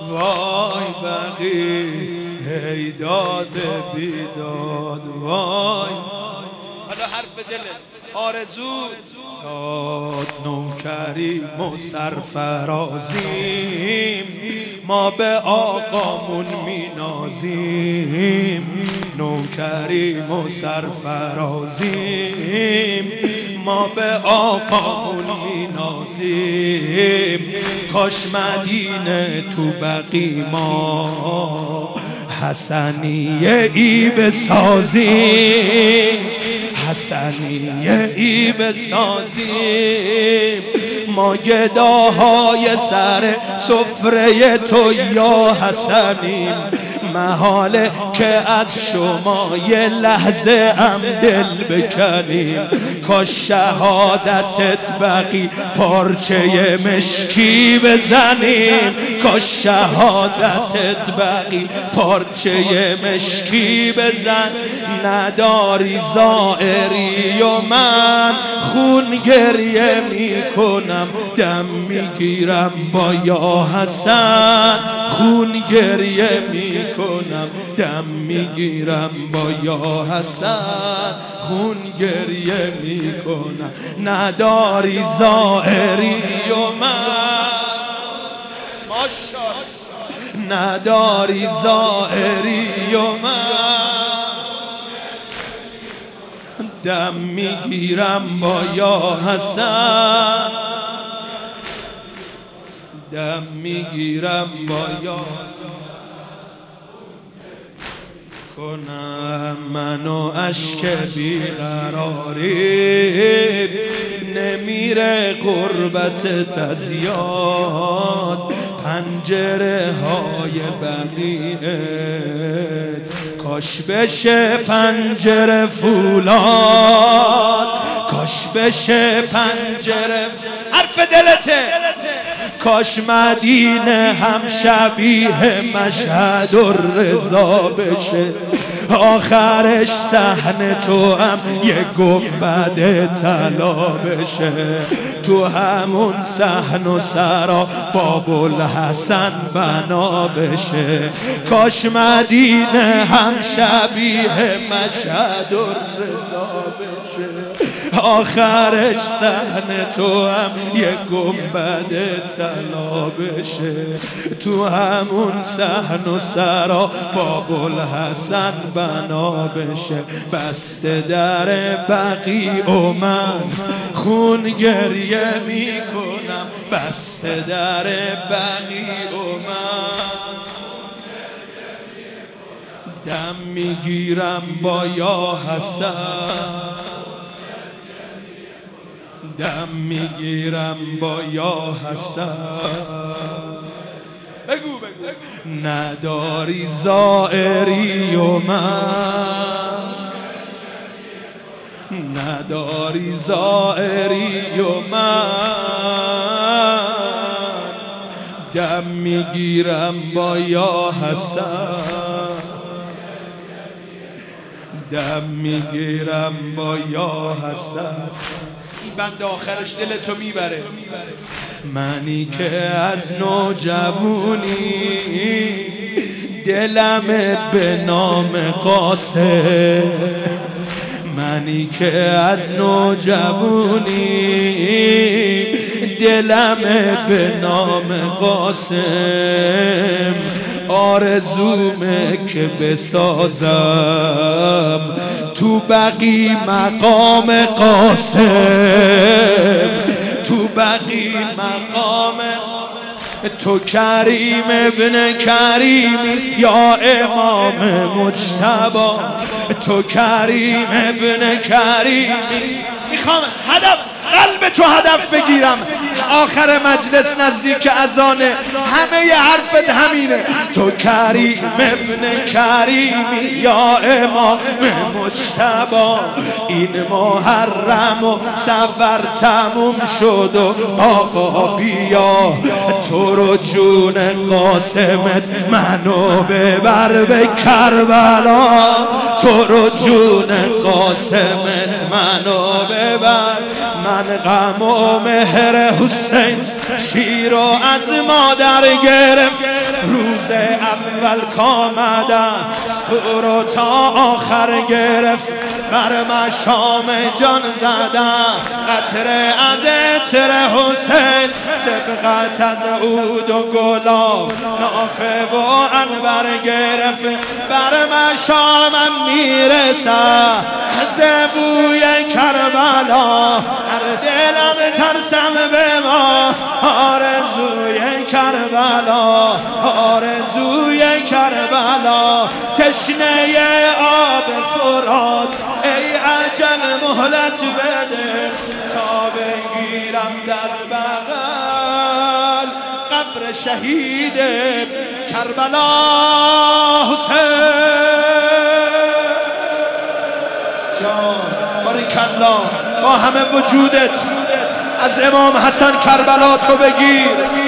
وای بقی هیداد بیداد وای. حالا حرف دلت آرزو داد نوکریم و سرفرازیم، ما به آقامون مینازیم. نوکریم و سرفرازیم، ما به آقامون مینازیم. کاش مدینه تو بقی ما حسنیه ای بسازیم، حسنیه ای بسازیم. ما گداهای سر سفره تو یا حسنیم، محاله که از شما یه لحظه هم دل بکنیم. کاش شهادتت بقی پارچه مشکی بزنیم، کاش شهادتت بقی پارچه مشکی بزن. نداری زائری و من خون گریه میکنم، دم میگیرم با یا حسن، خون گریه میکنم، دم میگیرم با یا حسن، خون گریه میکنم. نداری زائری و من نداری زائری و من، دم میگیرم با یا حسن، دم میگیرم با یا کنم. منو اشک بیقراری نمیره قربت تزیاد. پنجره های بقیت کاش بشه پنجره فولاد، کاش بشه پنجره. حرف دلته کاش مدینه هم شبیه مشهد الرضا بشه، آخرش صحن تو هم یه گنبد طلا بشه. تو همون صحن و سرا بابالحسن بنا بشه. کاش مدینه هم شبیه مشهد الرضا بشه، آخرش صحن تو هم یه گنبد طلا بشه. تو همون صحن و سرا بابالحسن بنا بشه. بسته در بقی و من خون گریه میکنم، بسته در بقی و من دم میگیرم با یا حسن، دم میگیرم با یا حسن. بگو بگو. نداری زائری و من، نداری زائری و من، دم میگیرم با یا حسن، دم میگیرم با یا حسن. این بند آخرش دلتو میبره. منی که از نوجوانی دلم به نام قاسم، منی که از نوجوانی دلم به نام قاسم. آرزومه که بسازم تو بقی مقام قاسم، تو بقی مقام. تو کریم ابن کریمی یا امام مجتبی، تو کریم ابن کریمی. میخوام قلب تو هدف بگیرم. آخر مجلس نزدیک اذانه، همه ی حرفت همینه. تو کریم ابن کریمی یا امام مجتبی. این محرم و سفر تموم شد و آقا بیا، تو رو جون قاسمت منو ببر به کربلا، تو رو جون قاسمت منو ببر. من غم و مهر حسین شیر و از مادر گرفت، روز اول کامدم تو رو تا آخر گرفت بر مشام جان زدم قطره از عطر حسین سبقت از عود و گلاب نافه و عنبر گرفت بر مشامم میرسم از بوی کربلا هر دلم ترسم به ما آرزوی کربلا آرزوی کربلا تشنه آب فرات ای اجل مهلت بده تا بگیرم در بغل قبر شهید کربلا حسین جان باریکالله با همه وجودت از امام حسن کربلا تو بگیر